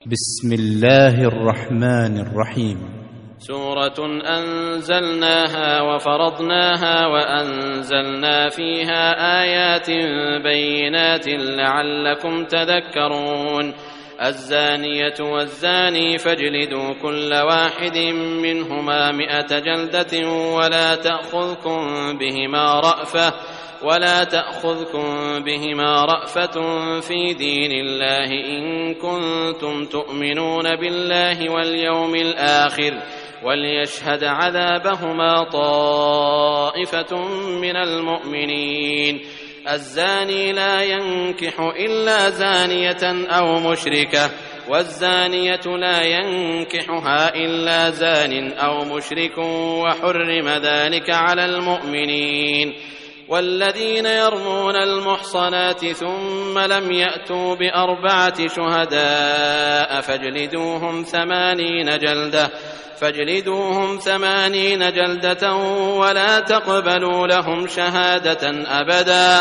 بسم الله الرحمن الرحيم. سورة أنزلناها وفرضناها وأنزلنا فيها آيات بينات لعلكم تذكرون. الزانية والزاني فاجلدوا كل واحد منهما 100 جلدة ولا تأخذكم بهما رأفة في دين الله إن كنتم تؤمنون بالله واليوم الآخر وليشهد عذابهما طائفة من المؤمنين. الزاني لا ينكح إلا زانية أو مشركة والزانية لا ينكحها إلا زان أو مشرك وحرم ذلك على المؤمنين. والذين يرمون المحصنات ثم لم يأتوا ب4 شهداء فاجلدوهم 80 جلدة ولا تقبلوا لهم شهادة أبدا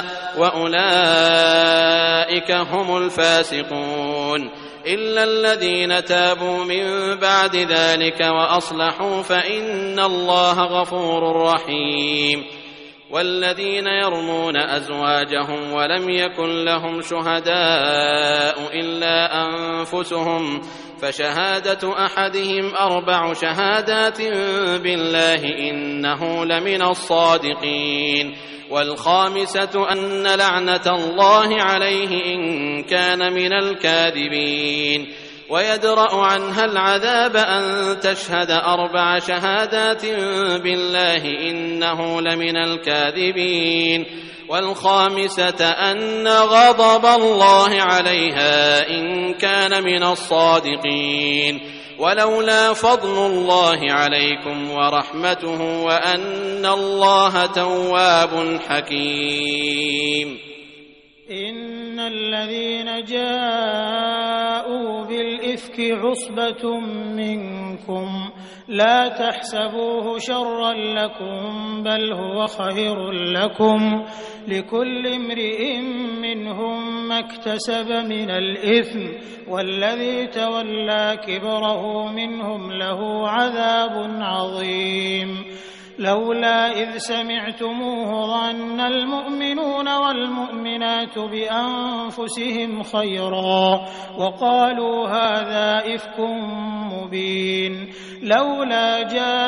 وأولئك هم الفاسقون. إلا الذين تابوا من بعد ذلك وأصلحوا فإن الله غفور رحيم. والذين يرمون أزواجهم ولم يكن لهم شهداء إلا أنفسهم فشهادة أحدهم 4 شهادات بالله إنه لمن الصادقين. والخامسة أن لعنة الله عليه إن كان من الكاذبين. ويدرأ عنها العذاب أن تشهد 4 شهادات بالله إنه لمن الكاذبين. والخامسة أن غضب الله عليها إن كان من الصادقين. ولولا فضل الله عليكم ورحمته وأن الله تواب حكيم. إن الذين جاءوا بالإفك عصبة منكم لا تحسبوه شرا لكم بل هو خير لكم لكل امرئ منهم ما اكتسب من الإثم والذي تولى كبره منهم له عذاب عظيم. لولا إذ سمعتموه ظن المؤمنون والمؤمنات بأنفسهم خيرا وقالوا هذا إفك مبين. لولا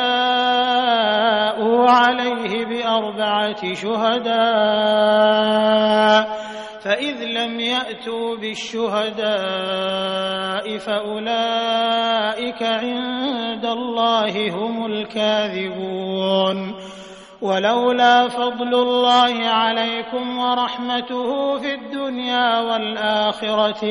جاءوا عليه ب4 شهداء فإذ لم يأتوا بالشهداء فأولئك عند الله هم الكاذبون. ولولا فضل الله عليكم ورحمته في الدنيا والآخرة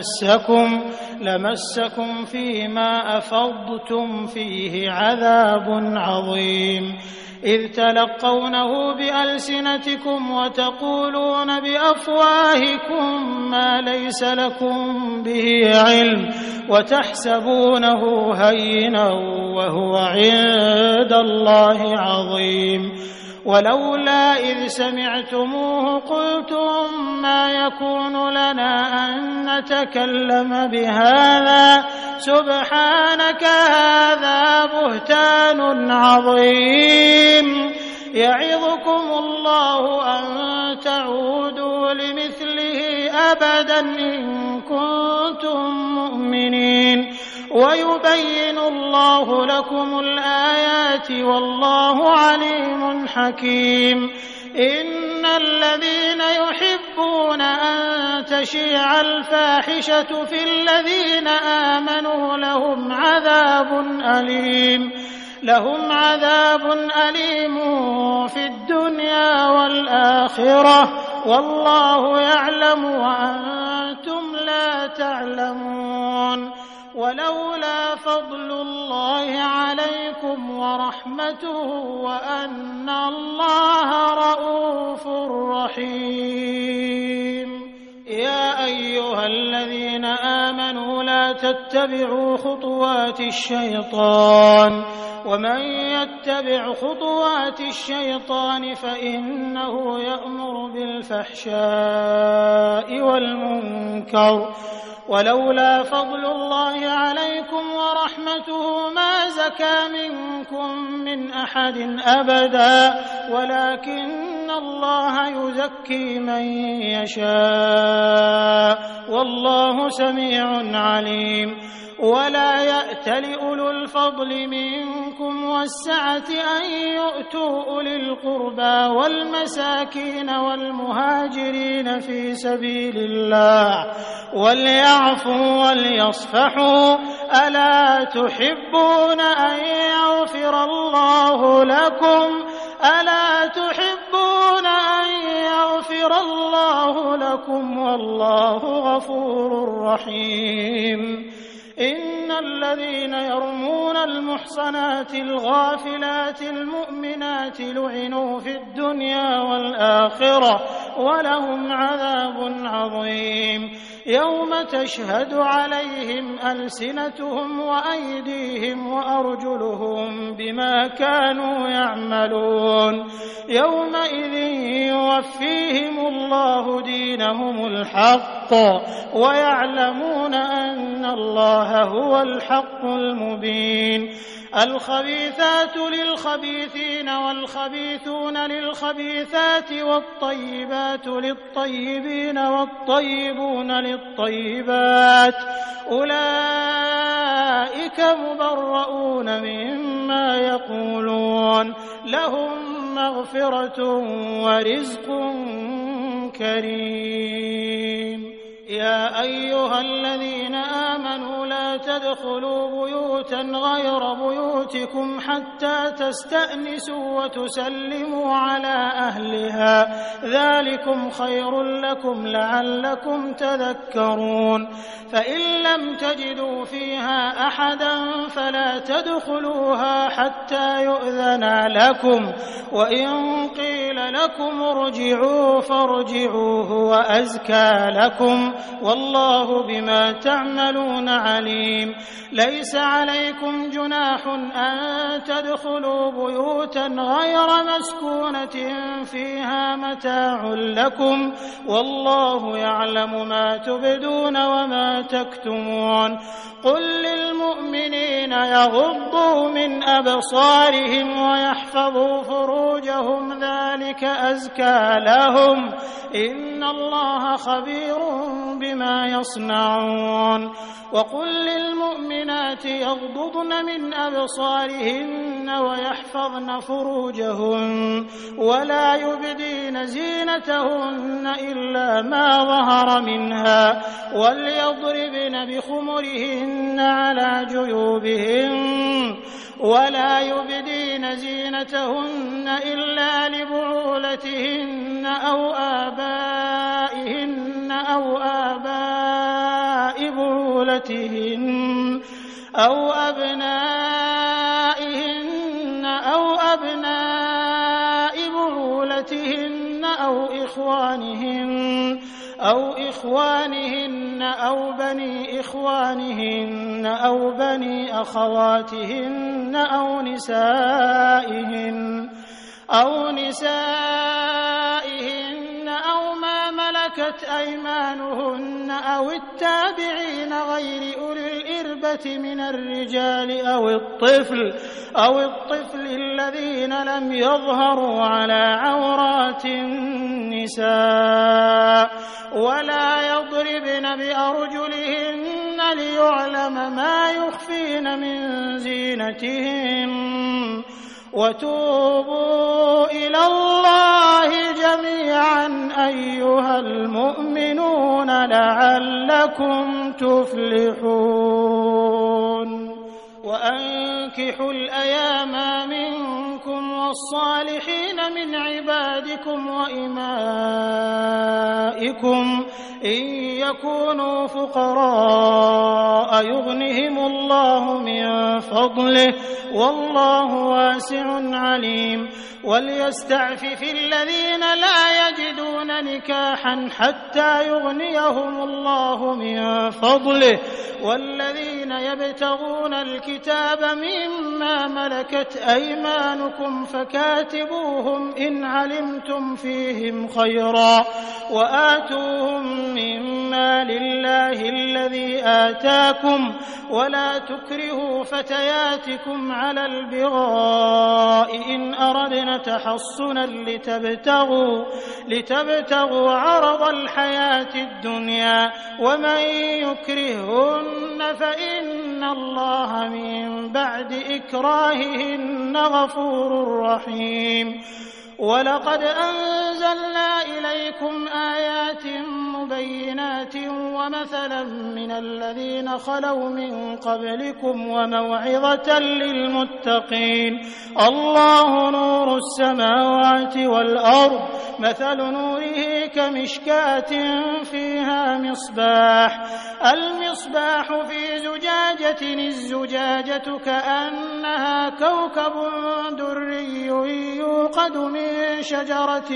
لمسكم فيما أفضتم فيه عذاب عظيم. إذ تلقونه بألسنتكم وتقولون بأفواهكم ما ليس لكم به علم وتحسبونه هينا وهو عند الله عظيم. ولولا إذ سمعتموه قلتم ما يكون لنا أن نتكلم بهذا سبحانك هذا بهتان عظيم. يعظكم الله أن تعودوا لمثله أبدا إن كنتم مؤمنين ويبين الله لكم الآيات والله عليم حكيم. إن الذين يحبون أن تشيع الفاحشة في الذين آمنوا لهم عذاب أليم في الدنيا والآخرة والله يعلم وأنتم لا تعلمون. ولولا فضل الله عليكم ورحمته وأن الله رءوف رحيم. يا أيها الذين آمنوا لا تتبعوا خطوات الشيطان ومن يتبع خطوات الشيطان فإنه يأمر بالفحشاء والمنكر ولولا فضل الله عليكم ورحمته ما زكى منكم من أحد أبدا ولكن الله يزكي من يشاء والله سميع عليم ولا يأتل أولو الفضل منكم والسعة أن يؤتوا أولي القربى والمساكين والمهاجرين في سبيل الله وليعفوا وليصفحوا ألا تحبون أن يغفر الله لكم ألا تحبون أن يغفر الله لكم والله غفور رحيم إن الذين يرمون المحصنات الغافلات المؤمنات لعنوا في الدنيا والآخرة ولهم عذاب عظيم يوم تشهد عليهم ألسنتهم وأيديهم وأرجلهم بما كانوا يعملون يومئذ يوفيهم الله دينهم الحق ويعلمون أن الله هو الحق المبين الخبيثات للخبيثين والخبيثون للخبيثات والطيبات للطيبين والطيبون للطيبات أولئك مبرؤون مما يقولون لهم مغفرة ورزق كريم يا أيها الذين آمنوا لا تدخلوا بيوتا غير بيوتكم حتى تستأنسوا وتسلموا على أهلها ذلكم خير لكم لعلكم تذكرون فإن لم تجدوا فيها أحدا فلا تدخلوها حتى يؤذن لكم وإن قيل لكم ارجعوا فارجعوا هو أزكى لكم والله بما تعملون عليم ليس عليكم جناح أن تدخلوا بيوتا غير مسكونة فيها متاع لكم والله يعلم ما تبدون وما تكتمون قل للمؤمنين يغضوا من أبصارهم ويحفظوا فروجهم ذلك أزكى لهم إن الله خبير بما يصنعون وقل للمؤمنات يغضضن من أبصارهن ويحفظن فروجهن ولا يبدين زينتهن إلا ما ظهر منها وليضربن بخمرهن على جيوبهن ولا يبدين زينتهن إلا لبعولتهن أو آبائهن أو آباء بعولتهن أو أبنائهن أو أبناء بعولتهن أو إخوانهن أو بني إخوانهن أو بني أخواتهن أو نسائهن أو ما ملكت أيمانهن أو التابعين غير أولي الإربة من الرجال أو الطفل الذين لم يظهروا على عورات النساء ولا يضربن بأرجلهن ليعلم ما يخفين من زينتهن وتوبوا إلى الله جميعا أيها المؤمنون لعلكم تفلحون وأنكحوا الأيام منكم والصالحين من عبادكم وإمائكم إن يكونوا فقراء يغنهم الله من فضله والله واسع عليم وليستعفف الذين لا يجدون نكاحا حتى يغنيهم الله من فضله والذين يبتغون الكتاب مما ملكت أيمانكم فكاتبوهم إن علمتم فيهم خيرا وآتوهم مما المال الله الذي آتاكم ولا تكرهوا فتياتكم على البغاء إن أردنا تحصنا لتبتغوا عرض الحياة الدنيا ومن يكرهن فإن الله من بعد إكراههن غفور رحيم. ولقد أنزلنا إليكم آيات مبينات ومثلا من الذين خلوا من قبلكم وموعظة للمتقين. الله نور السماوات والأرض مثل نوره كمشكاة فيها مصباح المصباح في زجاجة الزجاجة كأنها كوكب دري يوقد من شجرة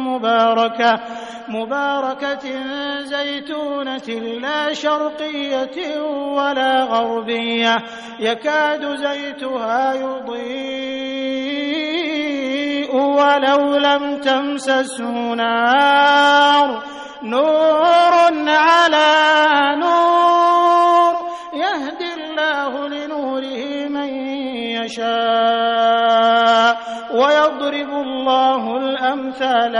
مباركة زيتونة لا شرقية ولا غربية يكاد زيتها يضيء ولو لم تمسسه نار نور على نور يهدي الله لنوره من يشاء ويضرب الله الأمثال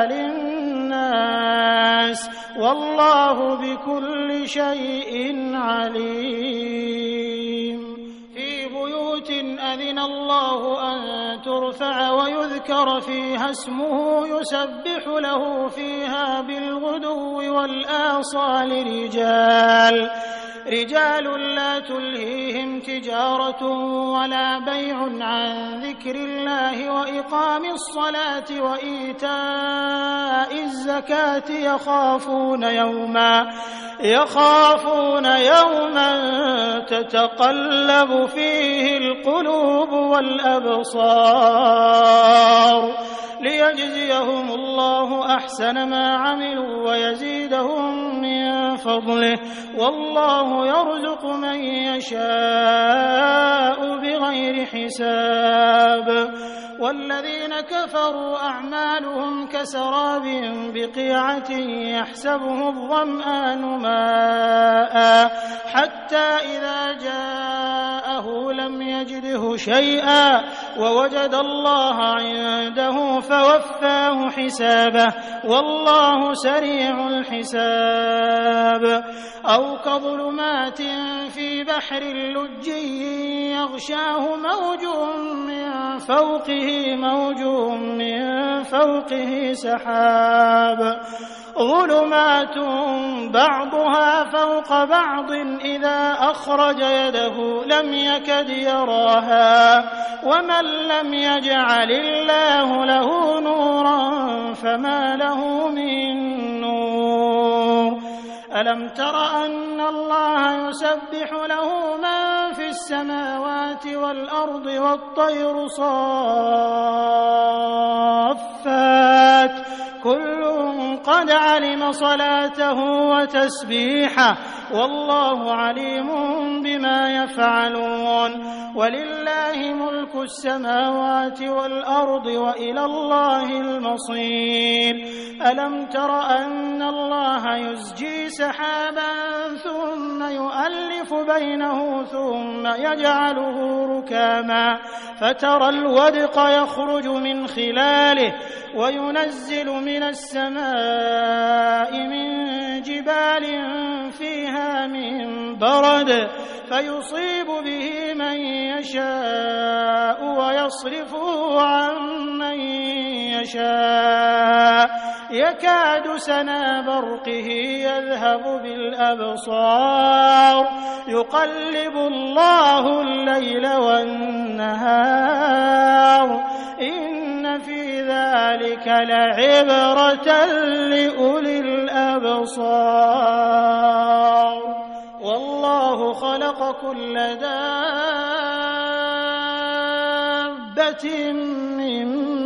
للناس والله بكل شيء عليم. في بيوت أذن الله أن ترفع ويذكر فيها اسمه يسبح له فيها بالغدو والآصال رجال لا تلهيهم تجارة ولا بيع عن ذكر الله وإقام الصلاة وإيتاء الزكاة يخافون يوما تتقلب فيه القلوب والأبصار ليجزيهم الله أحسن ما عملوا ويزيدهم من فضله والله يرزق من يشاء بغير حساب. والذين كفروا أعمالهم كسراب بقيعة يحسبه الظمآن ماء حتى إذا جاءه لم يجده شيئا ووجد الله عنده فوفاه حسابه والله سريع الحساب. أو كظلمات في بحر لجي يغشاه موج من فوقه سحاب ظلمات بعضها فوق بعض إذا أخرج يده لم يكد يراها ومن لم يجعل الله له نورا فما له من نور. ألم تر أن الله يسبح له من في السماوات والأرض والطير صافات كل قد علم صلاته وتسبيحه والله عليم بما يفعلون. ولله ملك السماوات والأرض وإلى الله المصير. ألم تر أن الله يزجي سحابا ثم يؤلف بينه ثم يجعله ركاما فترى الودق يخرج من خلاله وينزل من السماء من جبال فيها من برد فيصيب به من يشاء ويصرفه عن من يشاء يكاد سنا برقه يذهب بالأبصار يقلب الله الليل والنهار إن في ذلك لعبرة لأولي الأبصار. والله خلق كل دابة من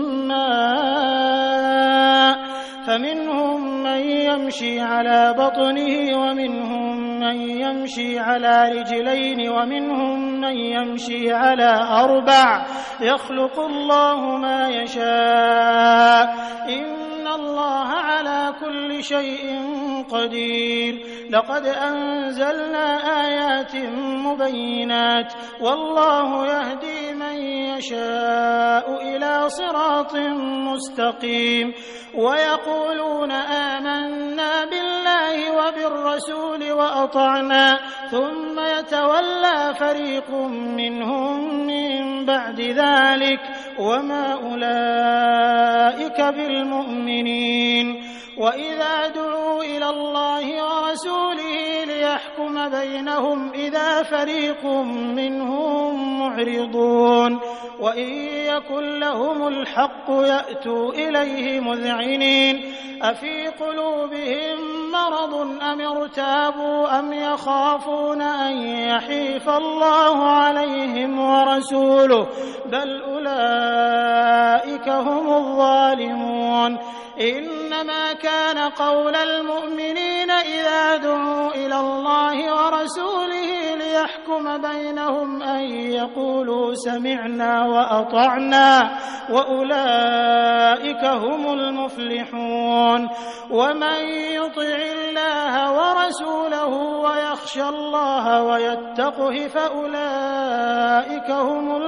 ماء فمنهم من يمشي على بطنه ومنهم من يمشي على رجلين ومنهم من يمشي على أربع يخلق الله ما يشاء إن إن الله على كل شيء قدير. لقد أنزلنا آيات مبينات والله يهدي من يشاء إلى صراط مستقيم. ويقولون آمنا بالله وبالرسول وأطعنا ثم يتولى فريق منهم من بعد ذلك وما أولئك بالمؤمنين. وإذا دعوا إلى الله ورسوله ليحكم بينهم إذا فريق منهم معرضون. وإن يكن لهم الحق يأتوا إليه مذعنين. أفي قلوبهم مرض أم ارتابوا أم يخافون أن يحيف الله عليهم ورسوله بل أولئك هم الظالمون. إنما كان قول المؤمنين إذا دعوا إلى الله ورسوله ليحكم بينهم أن يقولوا سمعنا وأطعنا وأولئك هم المفلحون. ومن يطع الله ورسوله ويخشى الله ويتقه فأولئك هم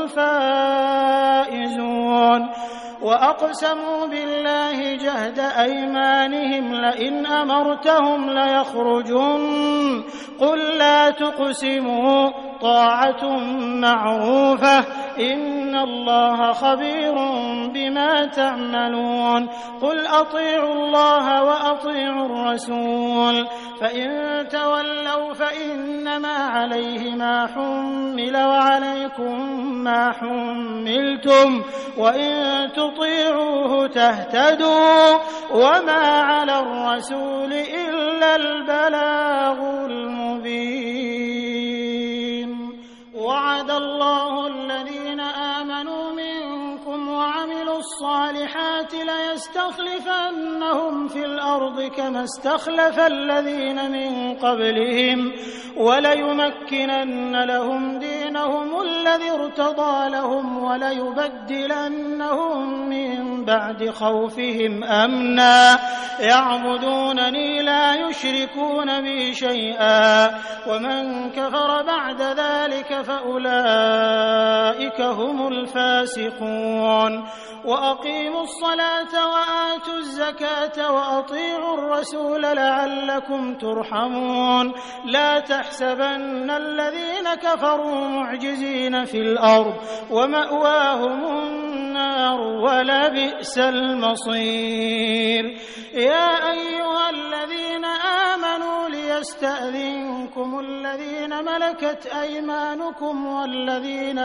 الفائزون. وأقسموا بالله جهد أيمانهم لئن أمرتهم ليخرجن قل لا تقسموا طاعة معروفة إن الله خبير بما تعملون. قل أطيعوا الله وأطيعوا الرسول فإن تولوا فإنما عليه ما حمل وعليكم ما حملتم وإن تطيعوه تهتدوا وما على الرسول إلا البلاغ المبين. وعد الله الذين آمنوا منكم وعملوا الصالحات ليستخلفنهم في الأرض كما استخلف الذين من قبلهم وليمكنن لهم دينهم الذي ارتضى لهم وليبدلنهم من بعد خوفهم أمنا يعبدونني لا يشركون بي شيئا ومن كفر بعد ذلك فأولئك هم الفاسقون. وأقيموا الصلاة وآتوا الزكاة وأطيعوا الرسول لعلكم ترحمون. لا تحسبن الذين كفروا معجزين في الأرض ومأواهم النار ولبئس المصير. يا أيها الذين آمنوا ليستأذنكم الذين ملكت أيمانكم والذين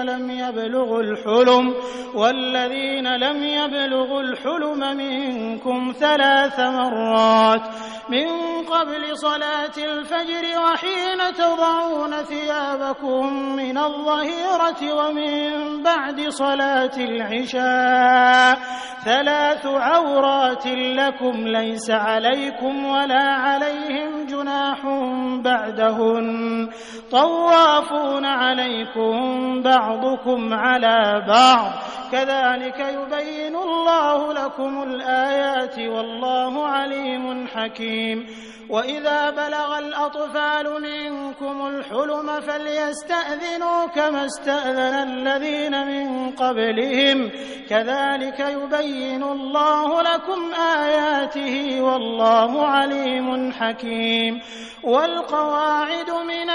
لم يبلغوا الحلم منكم 3 مرات من قبل صلاة الفجر وحين تضعون ثيابكم من الظهيرة ومن بعد صلاة العشاء 3 عورات لكم ليس عليكم ولا عليهم جناح بعدهن طوافون عليكم بعضكم على بعض كذلك يبين الله لكم الآيات والله عليم حكيم. وإذا بلغ الأطفال منكم الحلم فليستأذنوا كما استأذن الذين من قبلهم كذلك يبين الله لكم آياته والله عليم حكيم. والقواعد من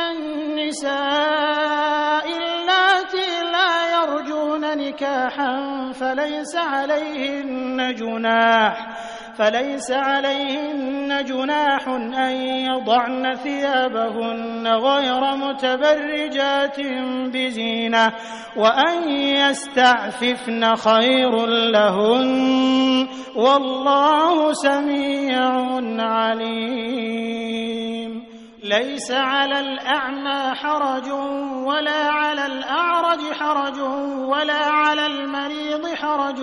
النساء اللاتي لا يرجون نكاحا فليس عليهن جناح أن يضعن ثيابهن غير متبرجات بزينة وأن يستعففن خير لهن والله سميع عليم. ليس على الأعمى حرج ولا على الأعرج حرج ولا على المريض حرج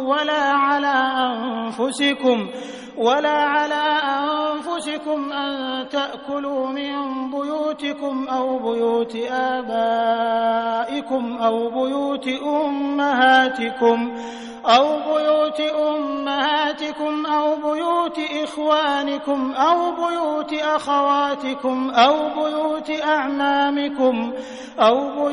ولا على أنفسكم أن تأكلوا من بيوتكم أو بيوت آبائكم أو بيوت أمهاتكم أو بيوت أمهاتكم أو بيوت إخوانكم أو بيوت أخواتكم أو بيوت أعمامكم أو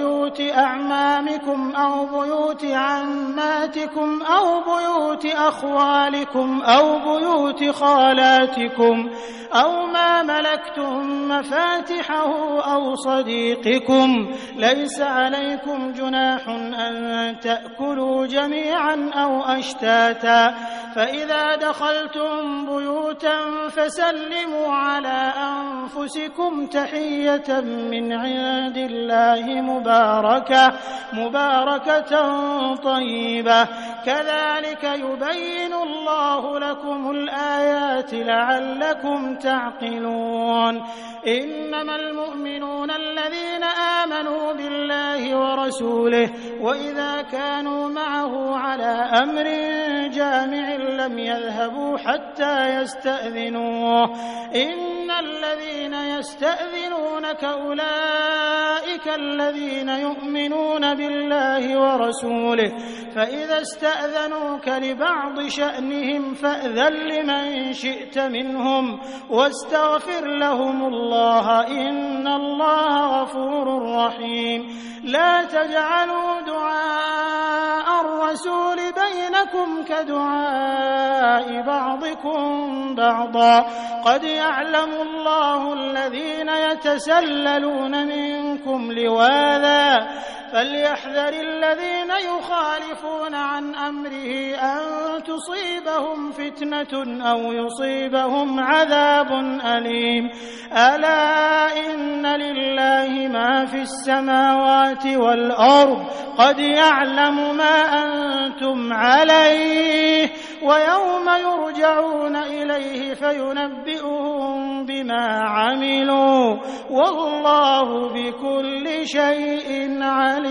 بيوت عماتكم أو بيوت أخوالكم أو بيوت خالاتكم أو ما ملكتم مفاتحه أو صديقكم. ليس عليكم جناح أن تأكلوا جميعا أو أشتاتا، فإذا دخلتم بيوتا فسلموا على أنفسكم تحية من عند الله مباركة طيبة، كذلك يبين الله لكم الآيات لعلكم تعقلون. إنما المؤمنون الذين آمنوا بالله ورسوله وإذا كانوا معه على أمر جامع لم يذهبوا حتى يستأذنوه. إن الذين يستأذنونك أولئك الذين يؤمنون بالله ورسوله، فإذا استأذنوك لبعض شأنهم فأذن لمن شئت منهم واستغفر لهم الله، إن الله غفور رحيم. لا تجعلوا دعاء الرسول بينكم كدعاء بعضكم بعضا، قد يعلم الله الذين يتسللون منكم لواذا، فليحذر الذين يخالفون عن أمره أن تصيبهم فتنة أو يصيبهم عذاب أليم. ألا إن لله ما في السماوات والأرض، قد يعلم ما أنتم عليه، ويوم يرجعون إليه فينبئهم بما عملوا، والله بكل شيء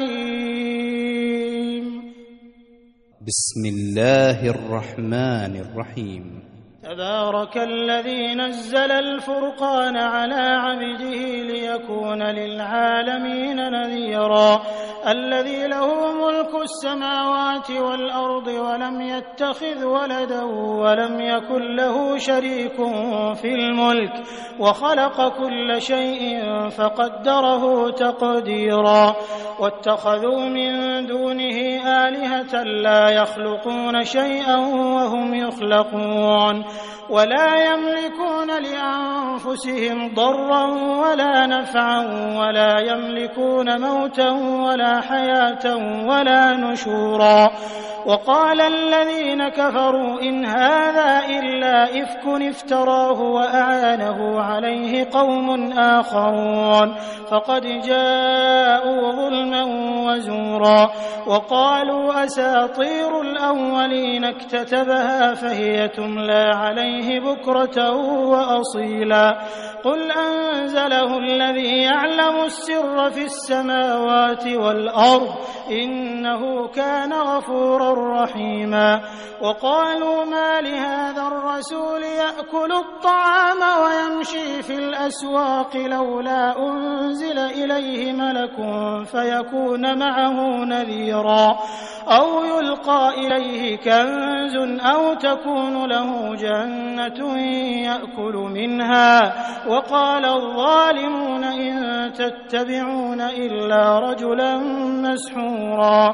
عليم. بسم الله الرحمن الرحيم. تبارك الذي نزل الفرقان على عبده ليكون للعالمين نذيرا، الذي له ملك السماوات والأرض ولم يتخذ ولدا ولم يكن له شريك في الملك، وخلق كل شيء فقدره تقديرا. واتخذوا من دونه آلهة لا يخلقون شيئا وهم يخلقون، ولا يملكون لأنفسهم ضرا ولا نفعا، ولا يملكون موتا ولا حياة ولا نشورا. وقال الذين كفروا إن هذا إلا إفك افتراه وأعانه عليه قوم آخرون، فقد جاءوا ظلما وزورا. وقالوا أساطير الأولين اكتتبها فهي تملى عليه بكرة وأصيلا. قل أنزله الذي يعلم السر في السماوات والأرض، إنه كان غفورا رحيما. وقالوا ما لهذا الرسول يأكل الطعام ويمشي في الأسواق، لولا أنزل إليه ملك فيكون معه نذيرا، أو يلقى إليه كنز أو تكون له جنة يأكل منها. وقال الظالمون إن تتبعون إلا رجلا مسحورا.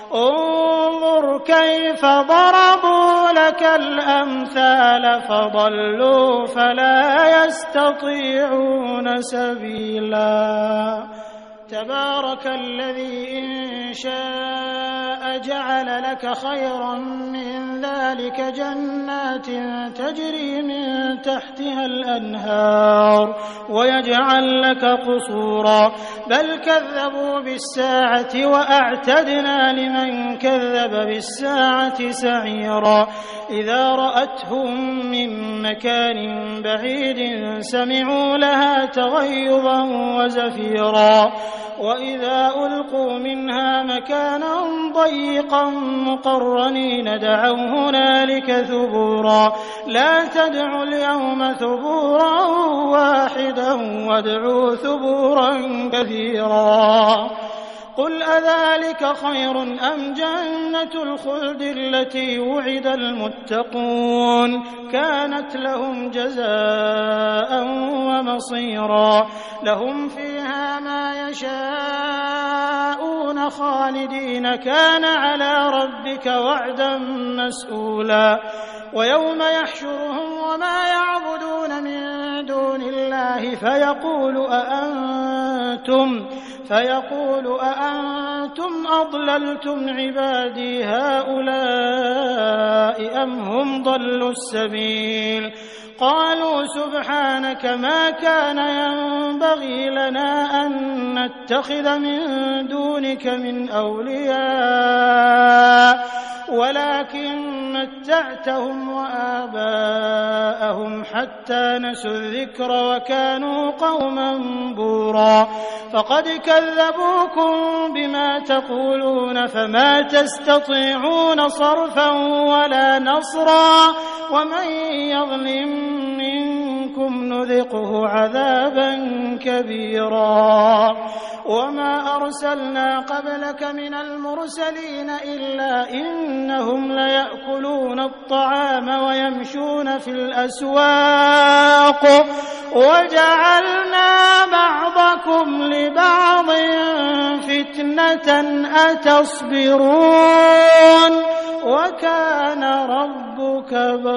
انظر كيف ضربوا لك الأمثال فضلوا فلا يستطيعون سبيلا. تبارك الذي إن شاء جعل لك خيرا من ذلك جنات تجري من تحتها الأنهار ويجعل لك قصورا، بل كذبوا بالساعة وأعتدنا لمن كذب بالساعة سعيرا. إذا رأتهم من مكان بعيد سمعوا لها تغيظا وزفيرا، وإذا ألقوا منها مكانا ضيقا مقرنين دعوا هنالك ثبورا. لا تدعوا اليوم ثبورا واحدا وادعوا ثبورا كثيرا. قل أذلك خير أم جنة الخلد التي وعد المتقون كانت لهم جزاء ومصيرا لهم فيها ما يشاءون خالدين كان على ربك وعدا مسئولا ويوم يحشرهم وما يعبدون من دون الله فيقول أأنتم أضللتم عبادي هؤلاء أم هم ضلوا السبيل قالوا سبحانك ما كان ينبغي لنا أن نتخذ من دونك من أولياء ولكن متعتهم وآباءهم حتى نسوا الذكر وكانوا قوما بورا فقد كذبوكم بما تقولون فما تستطيعون صرفا ولا نصرا ومن يظلم منكم نذقه عذابا كبيرا وما أرسلنا قبلك من المرسلين إلا إنهم ليأكلون الطعام ويمشون في الأسواق وجعلنا بعضكم لبعض فتنة أتصبرون وكان ربك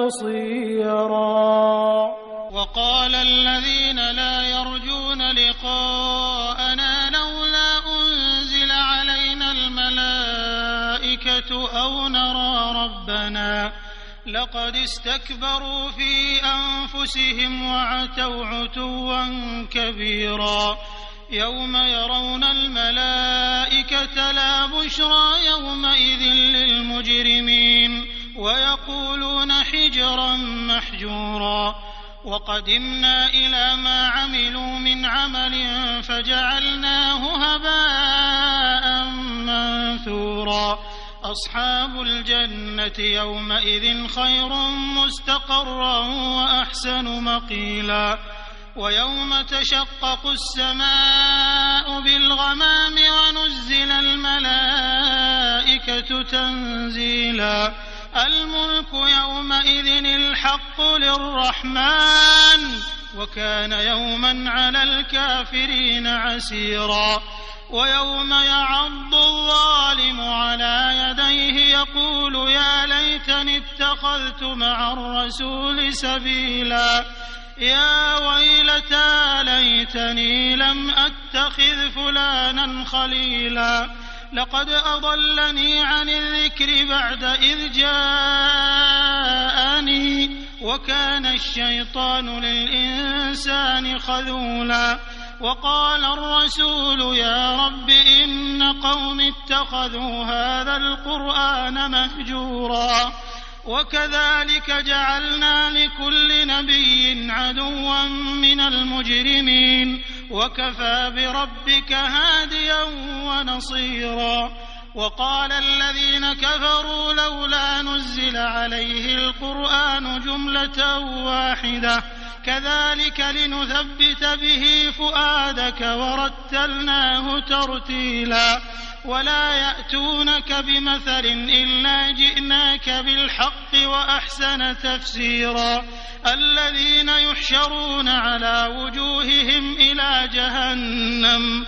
بصيرا وقال الذين لا يرجون لقاءنا لولا أنزل علينا الملائكة أو نرى ربنا لقد استكبروا في أنفسهم وعتوا عتوا كبيرا يوم يرون الملائكة لا بشرى يومئذ للمجرمين ويقولون حجرا محجورا وقدمنا إلى ما عملوا من عمل فجعلناه هباء منثورا أصحاب الجنة يومئذ خير مستقرا وأحسن مقيلا ويوم تشقق السماء بالغمام ونزل الملائكة تنزيلا الملك يومئذ الحق للرحمن وكان يوما على الكافرين عسيرا ويوم يعض الظالم على يديه يقول يا ليتني اتخذت مع الرسول سبيلا يا ويلتى ليتني لم أتخذ فلانا خليلا لقد أضلني عن الذكر بعد إذ جاءني وكان الشيطان للإنسان خذولا وقال الرسول يا رب إن قوم اتخذوا هذا القرآن مهجورا وكذلك جعلنا لكل نبي عدوا من المجرمين وكفى بربك هاديا ونصيرا وقال الذين كفروا لولا نزل عليه القرآن جملة واحدة كذلك لنثبت به فؤادك ورتلناه ترتيلا ولا يأتونك بمثل إلا جئناك بالحق وأحسن تفسيرا الذين يحشرون على وجوههم إلى جهنم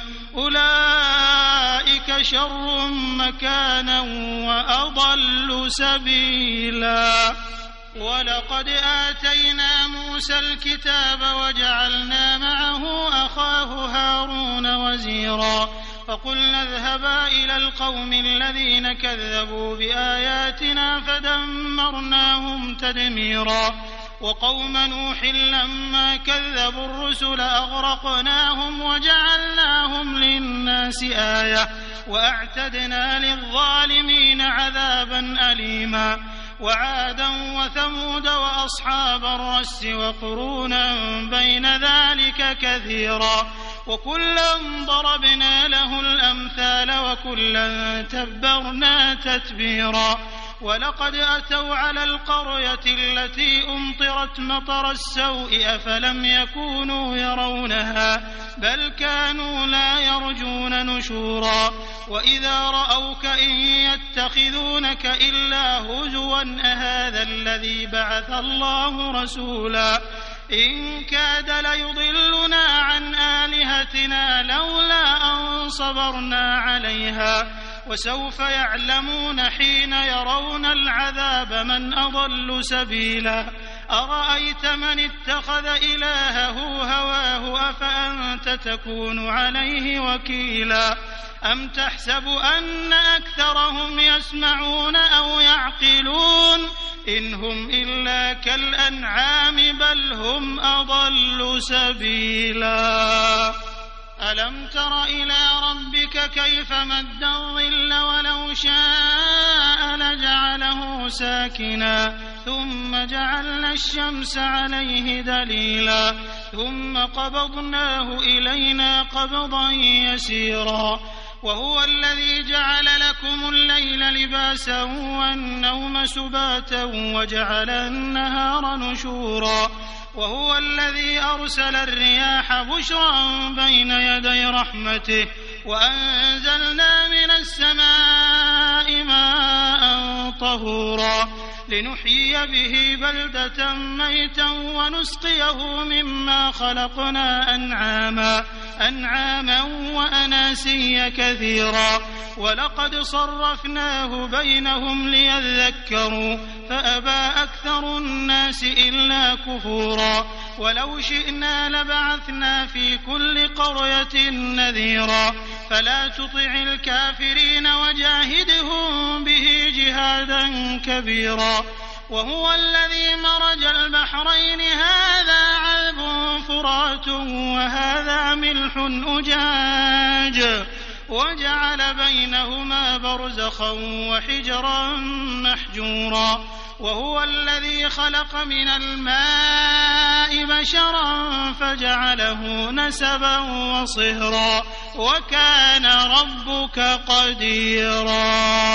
أولئك شر مكانا وأضل سبيلا ولقد آتينا موسى الكتاب وجعلنا معه أخاه هارون وزيرا فقلنا اذهبا إلى القوم الذين كذبوا بآياتنا فدمرناهم تدميرا وقوم نوح لما كذبوا الرسل أغرقناهم وجعلناهم للناس آية وأعتدنا للظالمين عذابا أليما وعادا وثمود وأصحاب الرس وقرونا بين ذلك كثيرا وكلا ضربنا له الأمثال وكلا تبرنا تتبيرا ولقد أتوا على القرية التي أمطرت مطر السوء أفلم يكونوا يرونها بل كانوا لا يرجون نشورا وإذا رأوك إن يتخذونك إلا هزوا أهذا الذي بعث الله رسولا إن كاد ليضلنا عن آلهتنا لولا أن صبرنا عليها وسوف يعلمون حين يرون العذاب من أضل سبيلا أرأيت من اتخذ إلهه هواه أفأنت تكون عليه وكيلا أم تحسب أن أكثرهم يسمعون أو يعقلون إن هم إلا كالأنعام بل هم أضل سبيلا ألم تر إلى ربك كيف مد الظل ولو شاء لجعله ساكنا ثم جعلنا الشمس عليه دليلا ثم قبضناه إلينا قبضا يسيرا وهو الذي جعل لكم الليل لباسا والنوم سباتا وجعل النهار نشورا وهو الذي أرسل الرياح بشرا بين يدي رحمته وأنزلنا من السماء ماء طهورا لنحيي به بلدة ميتا ونسقيه مما خلقنا أنعاما وأناسيا كثيرا ولقد صرفناه بينهم ليذكروا فأبى أكثر الناس إلا كفورا ولو شئنا لبعثنا في كل قرية نذيرا فلا تطع الكافرين وجاهدهم به جهادا كبيرا وهو الذي مرج البحرين هذا عذب فرات وهذا ملح أجاج وجعل بينهما برزخا وحجرا محجورا وهو الذي خلق من الماء بشرا فجعله نسبا وصهرا وكان ربك قديرا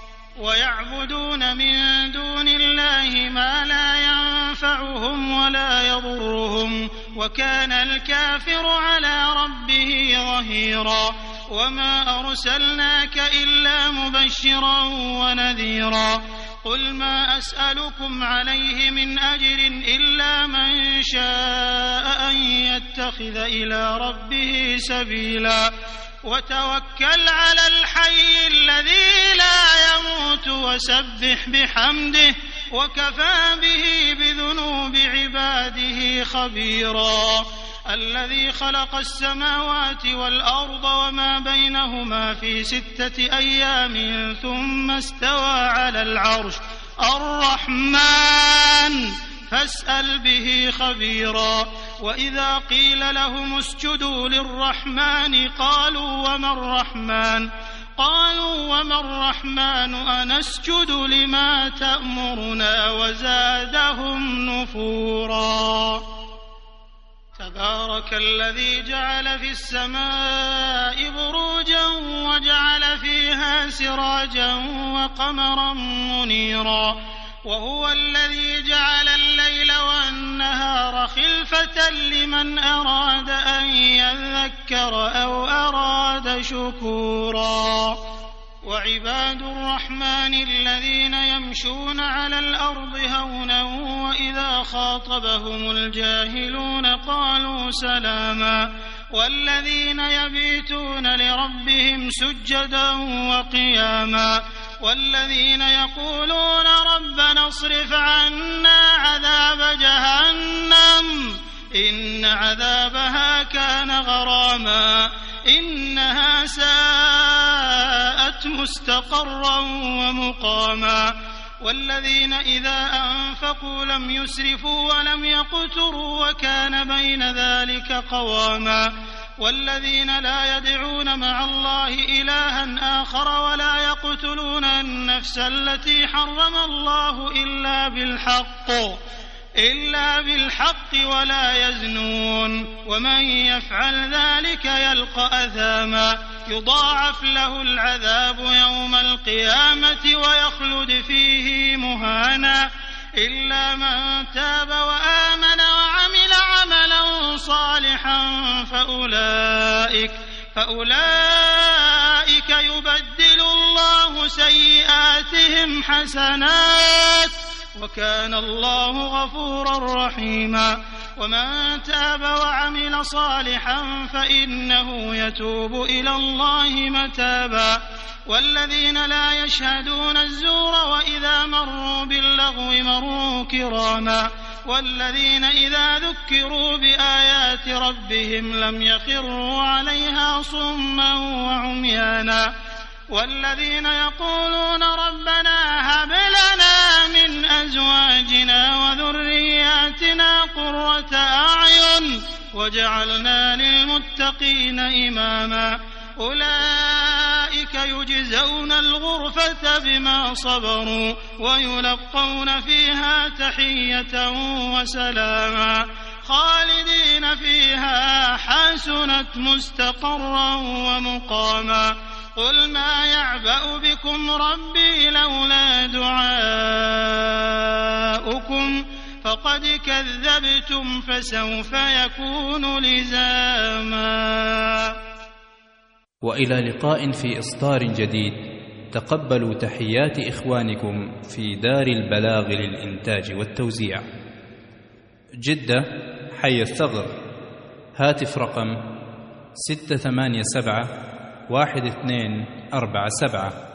ويعبدون من دون الله ما لا ينفعهم ولا يضرهم وكان الكافر على ربه ظهيرا وما أرسلناك إلا مبشرا ونذيرا قل ما أسألكم عليه من أجر إلا من شاء أن يتخذ إلى ربه سبيلا وتوكل على الحي الذي لا يموت وسبح بحمده وكفى به بذنوب عباده خبيرا الذي خلق السماوات والأرض وما بينهما في 6 أيام ثم استوى على العرش الرحمن فاسأل به خبيرا وإذا قيل لهم اسجدوا للرحمن قالوا وما الرحمن أنسجد لما تأمرنا وزادهم نفورا تبارك الذي جعل في السماء بروجا وجعل فيها سراجا وقمرا منيرا وهو الذي جعل الليل والنهار خلفة لمن أراد أن يذكر أو أراد شكورا وعباد الرحمن الذين يمشون على الأرض هونا وإذا خاطبهم الجاهلون قالوا سلاما والذين يبيتون لربهم سجدا وقياما والذين يقولون ربنا اصرف عنا عذاب جهنم إن عذابها كان غراما إنها ساءت مستقرا ومقاما والذين إذا أنفقوا لم يسرفوا ولم يقتروا وكان بين ذلك قواما والذين لا يدعون مع الله إلها آخر ولا يقتلون النفس التي حرم الله إلا بالحق ولا يزنون ومن يفعل ذلك يلقى أثاما يضاعف له العذاب يوم القيامة ويخلد فيه مهانا إلا من تاب وآمن وعمل عملا صالحا فأولئك يبدل الله سيئاتهم حسنات وكان الله غفورا رحيما ومن تاب وعمل صالحا فإنه يتوب إلى الله متابا والذين لا يشهدون الزور وإذا مروا باللغو مروا كراما والذين إذا ذكروا بآيات ربهم لم يخروا عليها صما وعميانا والذين يقولون ربنا هب لنا من أزواجنا وذرياتنا قرة أعين واجعلنا للمتقين إماما أولئك يجزون الغرفة بما صبروا ويلقون فيها تحية وسلاما خالدين فيها حسنت مستقرا ومقاما قل ما يعبأ بكم ربي لولا دعاؤكم فقد كذبتم فسوف يكون لزاما. وإلى لقاء في إصدار جديد. تقبلوا تحيات إخوانكم في دار البلاغ للإنتاج والتوزيع، جدة، حي الثغر. هاتف رقم 687 1247.